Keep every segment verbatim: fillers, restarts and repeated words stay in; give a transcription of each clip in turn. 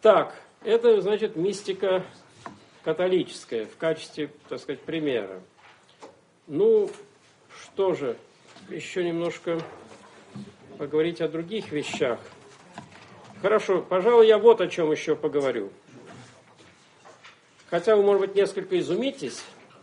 Так, это, значит, мистика католическая в качестве, так сказать, примера. Ну, что же, еще немножко поговорить о других вещах. Хорошо, пожалуй, я вот о чем еще поговорю. Хотя вы, может быть, несколько изумитесь,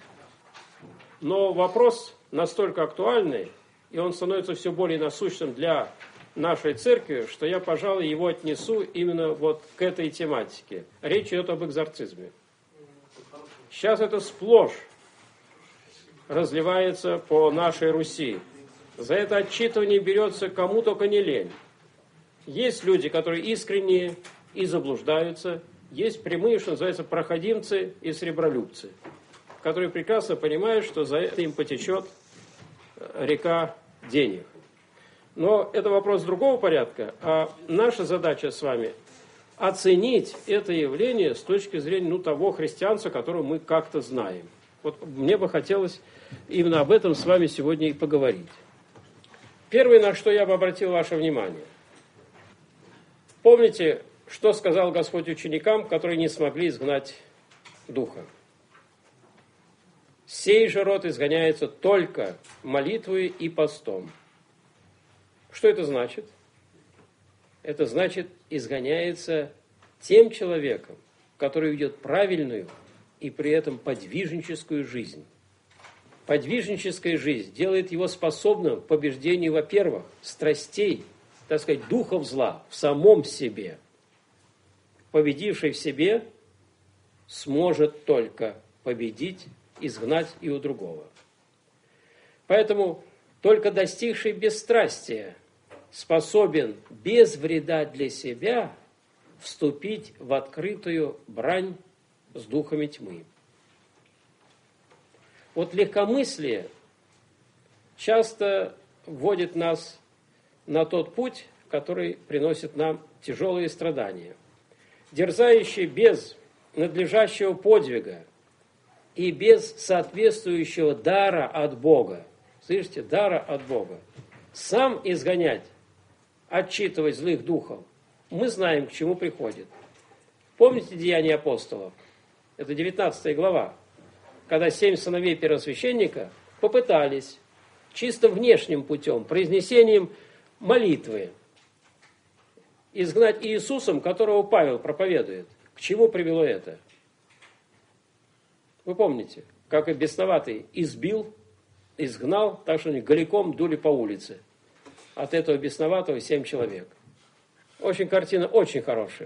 но вопрос настолько актуальный, и он становится все более насущным для нашей церкви, что я, пожалуй, его отнесу именно вот к этой тематике. Речь идет об экзорцизме. Сейчас это сплошь разливается по нашей Руси. За это отчитывание берется кому только не лень. Есть люди, которые искренние и заблуждаются. Есть прямые, что называется, проходимцы и сребролюбцы, которые прекрасно понимают, что за это им потечет река денег. Но это вопрос другого порядка. А наша задача с вами оценить это явление с точки зрения ну, того христианства, которого мы как-то знаем. Вот мне бы хотелось именно об этом с вами сегодня и поговорить. Первое, на что я бы обратил ваше внимание. Помните, что сказал Господь ученикам, которые не смогли изгнать духа? Сей же род изгоняется только молитвой и постом. Что это значит? Это значит, изгоняется тем человеком, который ведет правильную и при этом подвижническую жизнь. Подвижническая жизнь делает его способным к побеждению, во-первых, страстей, так сказать, духов зла в самом себе. Победивший в себе сможет только победить, изгнать и у другого. Поэтому только достигший бесстрастия способен без вреда для себя вступить в открытую брань с духами тьмы. Вот легкомыслие часто вводит нас на тот путь, который приносит нам тяжелые страдания. Дерзающий без надлежащего подвига и без соответствующего дара от Бога, слышите, дара от Бога, сам изгонять, отчитывать злых духов, мы знаем, к чему приходит. Помните Деяния апостолов? Это девятнадцатая глава, когда семь сыновей первосвященника попытались чисто внешним путем, произнесением молитвы, изгнать Иисусом, которого Павел проповедует. К чему привело это? Вы помните, как и бесноватый избил, изгнал, так что они голиком дули по улице. От этого бесноватого семь человек. Очень картина, очень хорошая.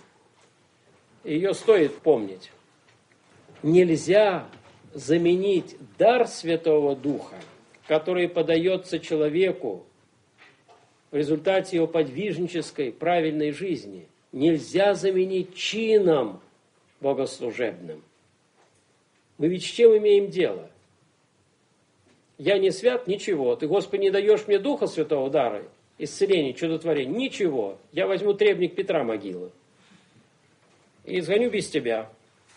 Ее стоит помнить. Нельзя заменить дар Святого Духа, который подается человеку в результате его подвижнической правильной жизни, нельзя заменить чином богослужебным. Мы ведь с чем имеем дело? Я не свят, ничего. Ты, Господи, не даешь мне Духа Святого дара, исцеления, чудотворения, ничего. Я возьму требник Петра могилы и изгоню без тебя.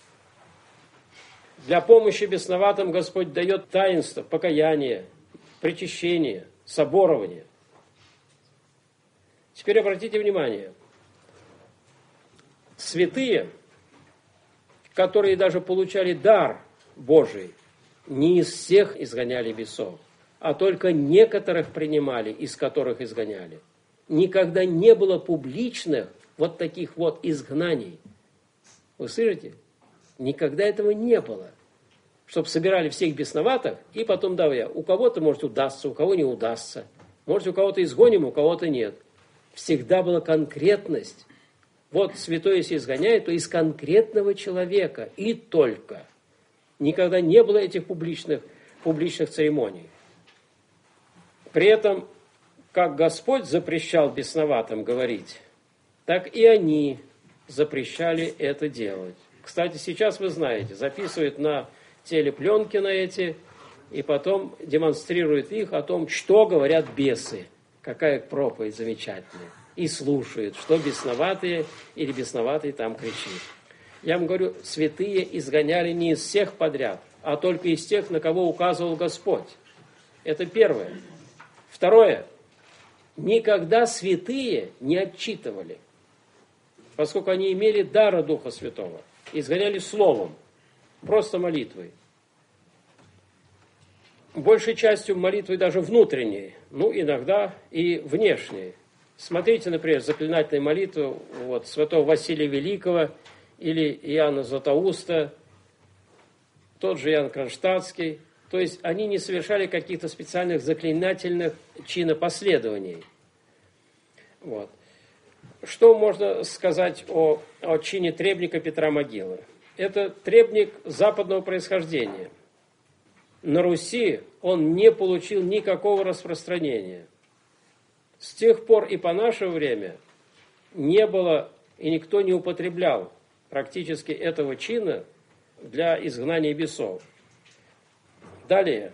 Для помощи бесноватым Господь дает таинство, покаяние, причащение, соборование. Теперь обратите внимание. Святые, которые даже получали дар Божий, не из всех изгоняли бесов, а только некоторых принимали, из которых изгоняли. Никогда не было публичных вот таких вот изгнаний. Вы слышите? Никогда этого не было. Чтобы собирали всех бесноватых, и потом, да, я, у кого-то, может, удастся, у кого не удастся. Может, у кого-то изгоним, у кого-то нет. Всегда была конкретность. Вот святой, если изгоняет, то из конкретного человека, и только. Никогда не было этих публичных, публичных церемоний. При этом, как Господь запрещал бесноватым говорить, так и они запрещали это делать. Кстати, сейчас вы знаете, записывают на телепленки на эти, и потом демонстрируют их о том, что говорят бесы. Какая проповедь замечательная. И слушают, что бесноватые или бесноватый там кричит. Я вам говорю, святые изгоняли не из всех подряд, а только из тех, на кого указывал Господь. Это первое. Второе. Никогда святые не отчитывали. поскольку они имели дара Духа Святого, изгоняли словом, просто молитвой. Большей частью молитвы даже внутренней, ну, иногда и внешней. Смотрите, например, заклинательные молитвы вот, святого Василия Великого или Иоанна Златоуста, тот же Иоанн Кронштадтский. То есть они не совершали каких-то специальных заклинательных чинопоследований. Вот. Что можно сказать о, о чине требника Петра Могилы? Это требник западного происхождения. На Руси он не получил никакого распространения. С тех пор и по наше время не было и никто не употреблял практически этого чина для изгнания бесов. Далее,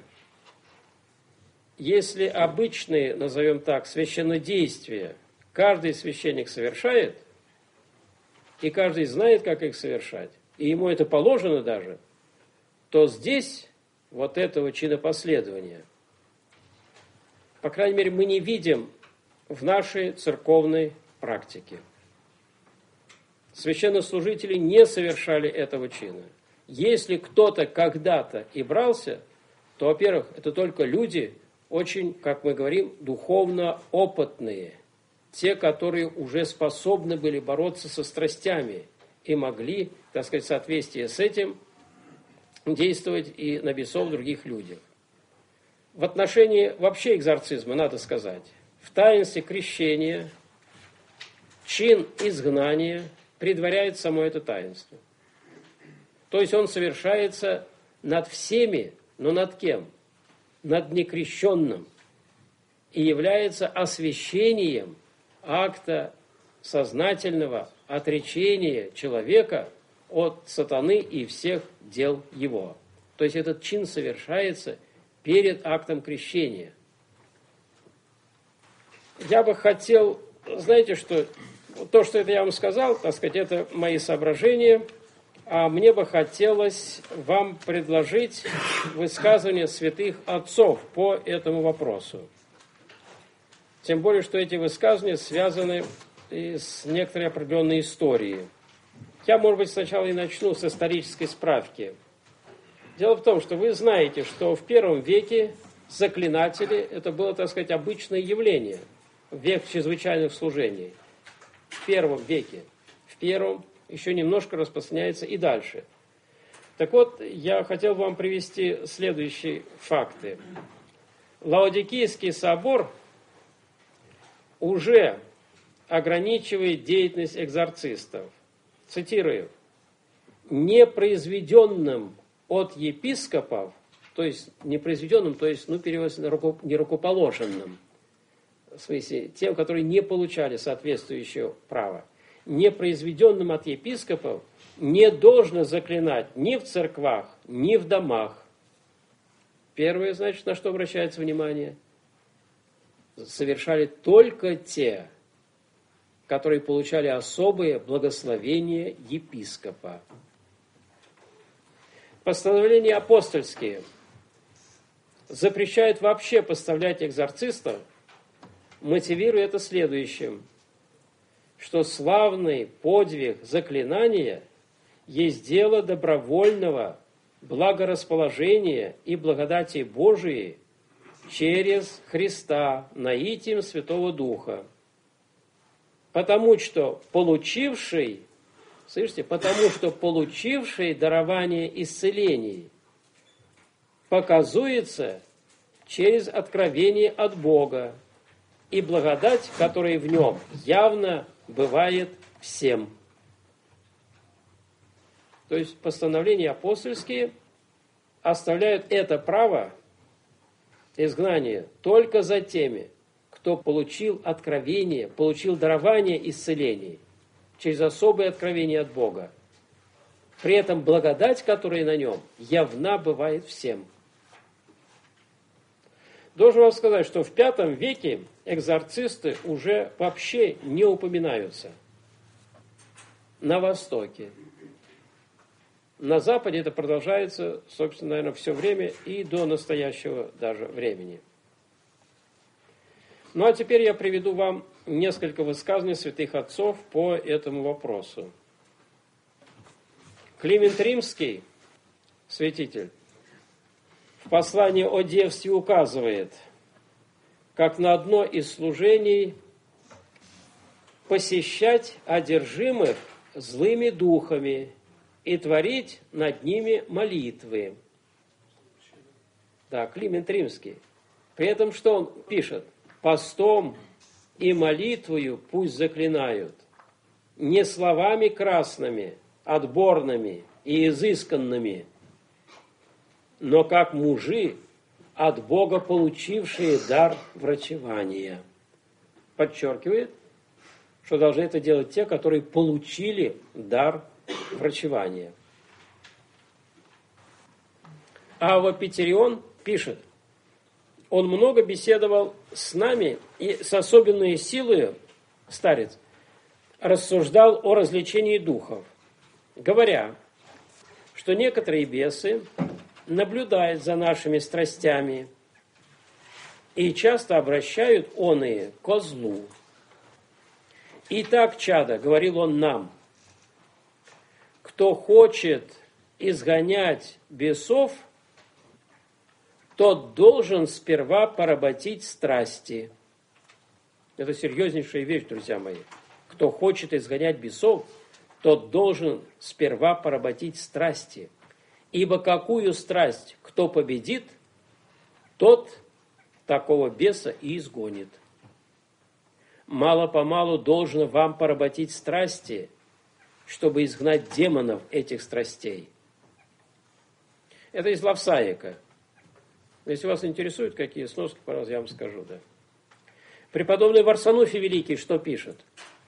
если обычные, назовем так, священнодействия каждый священник совершает, и каждый знает, как их совершать, и ему это положено даже, то здесь вот этого чинопоследования, по крайней мере, мы не видим в нашей церковной практике. Священнослужители не совершали этого чина. Если кто-то когда-то и брался, то, во-первых, это только люди очень, как мы говорим, духовно опытные, те, которые уже способны были бороться со страстями и могли, так сказать, в соответствии с этим действовать и на бесов других людях. В отношении вообще экзорцизма, надо сказать, в таинстве крещения чин изгнания предваряет само это таинство. То есть он совершается над всеми, но над кем? Над некрещенным. И является освящением акта сознательного отречения человека от сатаны и всех дел его. То есть этот чин совершается перед актом крещения. Я бы хотел, знаете, что то, что это я вам сказал, так сказать, это мои соображения, а мне бы хотелось вам предложить высказывания святых отцов по этому вопросу. Тем более, что эти высказывания связаны и с некоторой определенной историей. Я, может быть, сначала и начну с исторической справки. Дело в том, что вы знаете, что в первом веке заклинатели, это было, так сказать, обычное явление, век чрезвычайных служений. В первом веке, в первом, еще немножко распространяется и дальше. Так вот, я хотел бы вам привести следующие факты. Лаодикийский собор уже ограничивает деятельность экзорцистов. Цитирую. «Непроизведенным от епископов», то есть непроизведенным, то есть, ну, переводится, нерукоположенным, в смысле, тем, которые не получали соответствующего права, непроизведенным от епископов не должно заклинать ни в церквах, ни в домах. Первое, значит, на что обращается внимание? Совершали только те, которые получали особые благословения епископа. Постановления апостольские запрещают вообще поставлять экзорцистов, мотивируя это следующим, что славный подвиг заклинания есть дело добровольного благорасположения и благодати Божией через Христа, наитием Святого Духа. Потому что получивший, слышите, потому что получивший дарование исцелений показуется через откровение от Бога, и благодать, которая в нем явно бывает всем. То есть постановления апостольские оставляют это право изгнания только за теми, кто получил откровение, получил дарование исцелений через особое откровение от Бога. При этом благодать, которая на нем, явна бывает всем. Должен вам сказать, что в пятом веке экзорцисты уже вообще не упоминаются. На Востоке. На Западе это продолжается, собственно, наверное, все время и до настоящего даже времени. Ну а теперь я приведу вам несколько высказываний святых отцов по этому вопросу. Климент Римский, святитель, в послании о девстве указывает, как на одно из служений посещать одержимых злыми духами и творить над ними молитвы. Да, Климент Римский. При этом что он пишет? Постом и молитвою пусть заклинают, не словами красными, отборными и изысканными, но как мужи, от Бога получившие дар врачевания. Подчеркивает, что должны это делать те, которые получили дар врачевания. Ава Петерион пишет, он много беседовал с нами и с особенной силой, старец, рассуждал о развлечении духов, говоря, что некоторые бесы наблюдают за нашими страстями и часто обращают оные ко злу. «Итак, чада, — говорил он нам, — кто хочет изгонять бесов, тот должен сперва поработить страсти». Это серьезнейшая вещь, друзья мои. Кто хочет изгонять бесов, тот должен сперва поработить страсти. Ибо какую страсть кто победит, тот такого беса и изгонит. Мало-помалу должно вам поработить страсти, чтобы изгнать демонов этих страстей. Это из Лавсаика. Если вас интересует, какие сноски, пожалуйста, я вам скажу. Да. Преподобный Варсануфий Великий что пишет?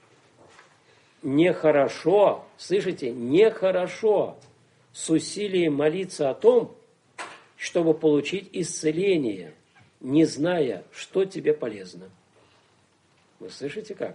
Нехорошо, слышите, нехорошо с усилием молиться о том, чтобы получить исцеление, не зная, что тебе полезно. Вы слышите как?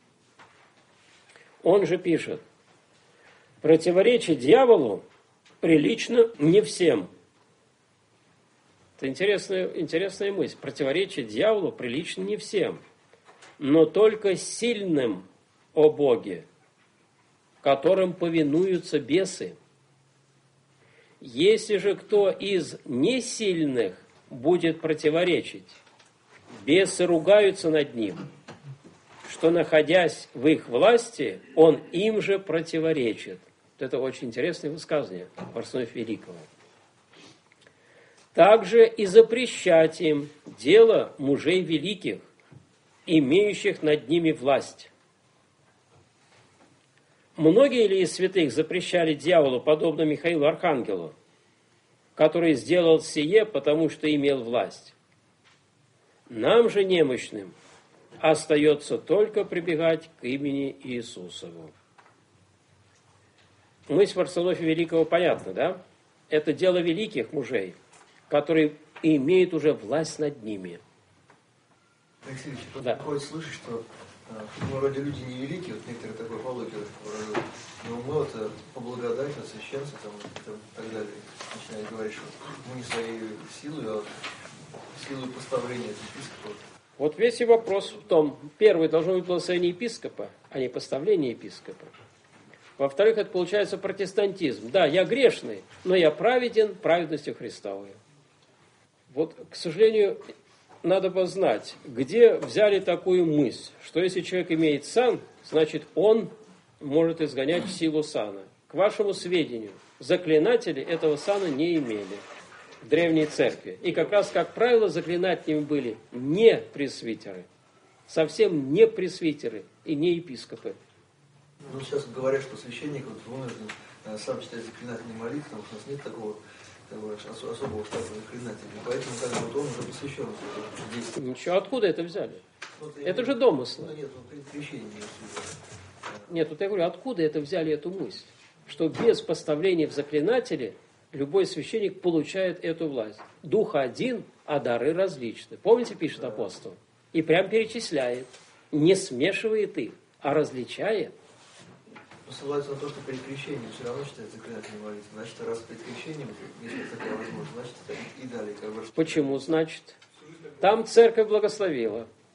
Он же пишет, противоречить дьяволу прилично не всем. Это интересная, интересная мысль. Противоречить дьяволу прилично не всем, но только сильным о Боге, которым повинуются бесы. Если же кто из несильных будет противоречить, бесы ругаются над ним, что, находясь в их власти, он им же противоречит. Это очень интересное высказывание Варсануфия Великого. Также и запрещать им дело мужей великих, имеющих над ними власть. Многие ли из святых запрещали дьяволу, подобно Михаилу Архангелу, который сделал сие, потому что имел власть? Нам же, немощным, остается только прибегать к имени Иисусову. Мысль Варсануфия Великого понятна, да? Это дело великих мужей, которые имеют уже власть над ними. Алексей Ильич, да. Приходит слышать, что мы вроде люди невеликие, вот некоторые такой пологи выражают, но мы вот по благодати, от священства там, там, и так далее, начинают говорить, что мы не своей силой, а силой поставления епископа. Вот весь и вопрос в том, первый, должно быть благословение епископа, а не поставление епископа. Во-вторых, это получается протестантизм. Да, я грешный, но я праведен праведностью Христовой. Вот, к сожалению, надо бы знать, где взяли такую мысль, что если человек имеет сан, значит он может изгонять в силу сана. К вашему сведению, заклинатели этого сана не имели в древней церкви. И как раз, как правило, заклинателями были не пресвитеры, совсем не пресвитеры и не епископы. Ну, сейчас говорят, что священник вот вынужден сам читать заклинательные молитвы, потому что у нас нет такого как бы, особого штата заклинателей. Поэтому как бы, вот он уже посвящен действию. Ничего, откуда это взяли? Вот, это я, же домыслы. Ну, нет, он крещение не Нет, вот я говорю, откуда это взяли эту мысль? Что без поставления в заклинатели любой священник получает эту власть. Дух один, а дары различны. Помните, пишет да. апостол? И прям перечисляет. Не смешивает их, а различает. Ссылается на то, что при крещении все равно читает заклинательные молитвы. Значит, раз перед крещением, если такая возможность, значит, и далее. Как бы... Почему, значит? Там церковь благословила.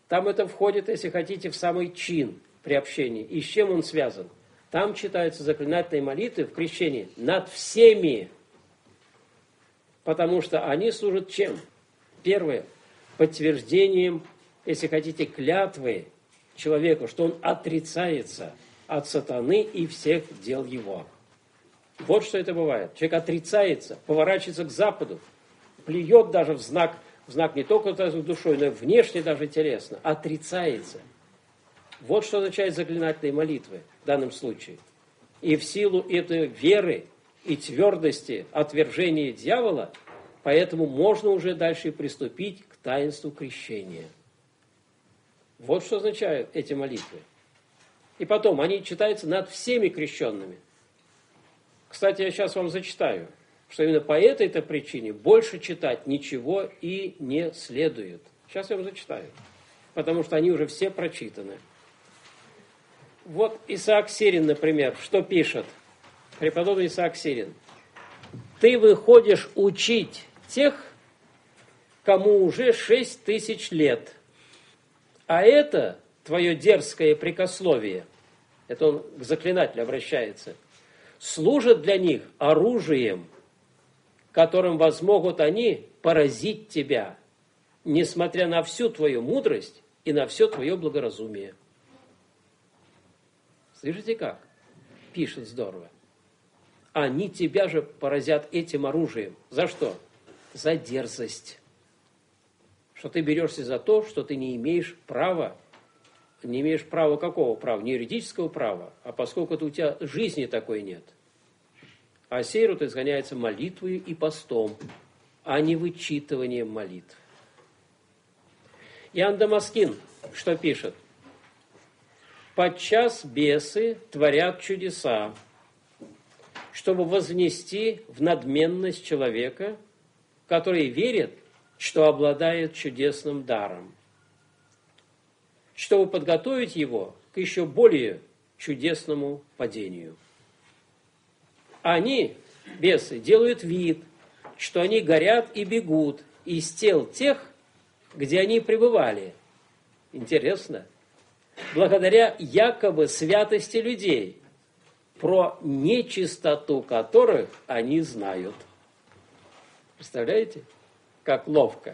Там это входит, если хотите, в самый чин приобщения. И с чем он связан? Там читаются заклинательные молитвы в крещении над всеми. Потому что они служат чем? Первое. Подтверждением, если хотите, клятвы человеку, что он отрицается от сатаны и всех дел его. Вот что это бывает. Человек отрицается, поворачивается к Западу, плюет даже в знак, в знак не только душой, но и внешне даже телесно, отрицается. Вот что означает заклинательные молитвы в данном случае. И в силу этой веры и твердости отвержения дьявола, поэтому можно уже дальше приступить к таинству крещения. Вот что означают эти молитвы. И потом, они читаются над всеми крещенными. Кстати, я сейчас вам зачитаю, что именно по этой-то причине больше читать ничего и не следует. Сейчас я вам зачитаю, потому что они уже все прочитаны. Вот Исаак Сирин, например, что пишет? Преподобный Исаак Сирин. Ты выходишь учить тех, кому уже шесть тысяч лет. А это твое дерзкое прикословие, это он к заклинателю обращается, служит для них оружием, которым возмогут они поразить тебя, несмотря на всю твою мудрость и на все твое благоразумие. Слышите как? Пишет здорово. Они тебя же поразят этим оружием. За что? За дерзость. Что ты берешься за то, что ты не имеешь права. Не имеешь права какого права? Не юридического права, а поскольку это у тебя жизни такой нет. А сей род изгоняется молитвой и постом, а не вычитыванием молитв. Иоанн Дамаскин что пишет? Подчас бесы творят чудеса, чтобы вознести в надменность человека, который верит, что обладает чудесным даром, чтобы подготовить его к еще более чудесному падению. Они, бесы, делают вид, что они горят и бегут из тел тех, где они пребывали. Интересно. Благодаря якобы святости людей, про нечистоту которых они знают. Представляете, как ловко.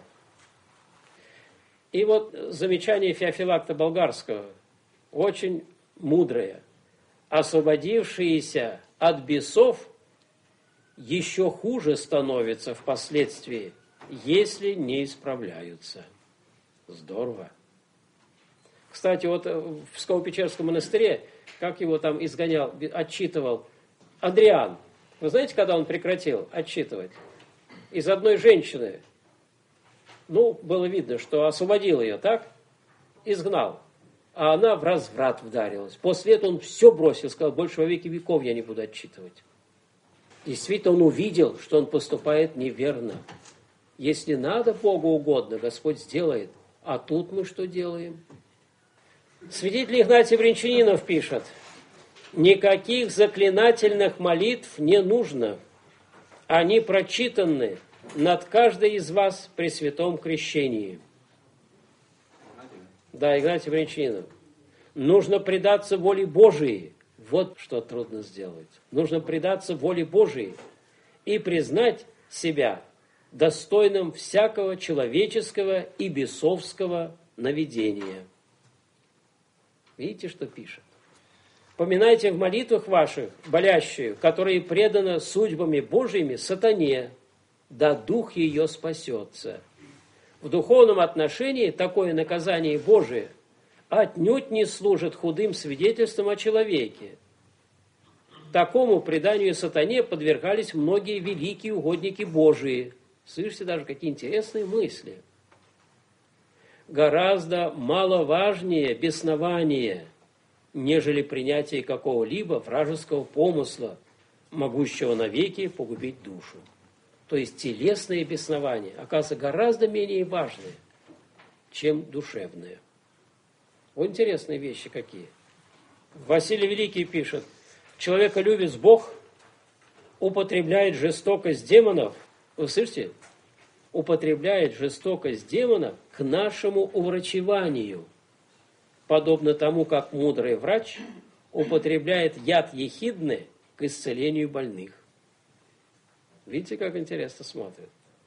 И вот замечание Феофилакта Болгарского, очень мудрое. Освободившиеся от бесов еще хуже становятся впоследствии, если не исправляются. Здорово. Кстати, вот в Псково-Печерском монастыре, как его там изгонял, отчитывал Андриан. Вы знаете, когда он прекратил отчитывать? Из одной женщины, ну, было видно, что освободил ее, так? Изгнал. А она в разврат вдарилась. После этого он все бросил, сказал, больше во веки веков я не буду отчитывать. Действительно, он увидел, что он поступает неверно. Если надо Богу угодно, Господь сделает. А тут мы что делаем? Святитель Игнатий Брянчанинов пишет, никаких заклинательных молитв не нужно. Они прочитаны над каждой из вас при святом крещении. Да, Игнатий Брянчанинов. Нужно предаться воле Божией. Вот что трудно сделать. Нужно предаться воле Божией и признать себя достойным всякого человеческого и бесовского наведения. Видите, что пишет? Поминайте в молитвах ваших болящую, которая предана судьбами Божьими сатане, да дух ее спасется. В духовном отношении такое наказание Божие отнюдь не служит худым свидетельством о человеке. Такому преданию сатане подвергались многие великие угодники Божии. Слышите даже, какие интересные мысли. Гораздо маловажнее беснование, нежели принятие какого-либо вражеского помысла, могущего навеки погубить душу. То есть телесные беснования, оказывается, гораздо менее важные, чем душевные. Вот интересные вещи какие. Василий Великий пишет, человеколюбец Бог употребляет жестокость демонов, вы слышите? Употребляет жестокость демонов к нашему уврачеванию, подобно тому, как мудрый врач употребляет яд ехидны к исцелению больных. Видите, как интересно смотрит.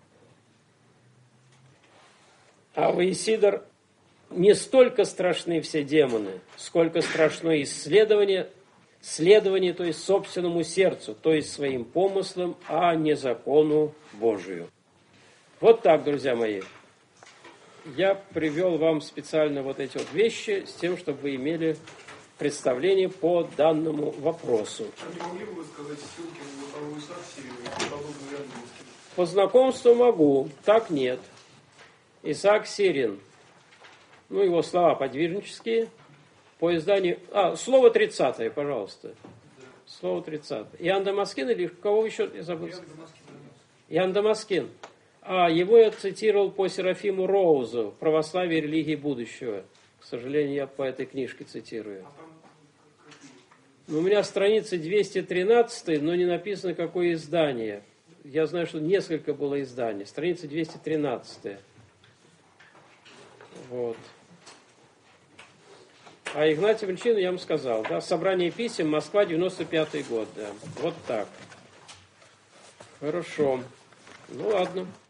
А в Исидор не столько страшны все демоны, сколько страшно исследование, следование, то есть собственному сердцу, то есть своим помыслам, а не закону Божию. Вот так, друзья мои. Я привел вам специально вот эти вот вещи с тем, чтобы вы имели представление по данному вопросу. А не могли бы вы сказать ссылки на вторую Исаакию и подобные ряды? По знакомству могу, так нет. Исаак Сирин, ну, его слова подвижнические, по изданию... А, слово тридцатое, пожалуйста. Слово тридцатое. Иоанн Дамаскин или кого еще? Я забыл. Иоанн Дамаскин. А, его я цитировал по Серафиму Роузу, «Православие религии будущего». К сожалению, я по этой книжке цитирую. У меня страница двести тринадцать, но не написано, какое издание. Я знаю, что несколько было изданий. Страница двести тринадцать. Вот. А Игнатий Вельчину я вам сказал, да, собрание писем, Москва, девяносто пятый год, да. Вот так. Хорошо. Ну ладно.